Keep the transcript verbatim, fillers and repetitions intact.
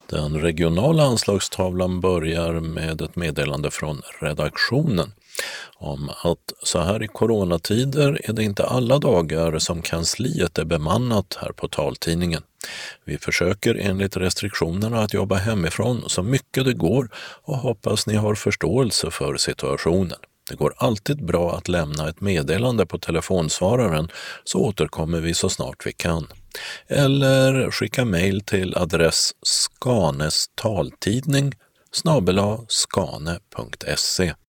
Den regionala anslagstavlan börjar med ett meddelande från redaktionen om att så här i coronatider är det inte alla dagar som kansliet är bemannat här på taltidningen. Vi försöker enligt restriktionerna att jobba hemifrån så mycket det går och hoppas ni har förståelse för situationen. Det går alltid bra att lämna ett meddelande på telefonsvararen så återkommer vi så snart vi kan. Eller skicka mejl till adress skanestaltidning snabel-a skane punkt se.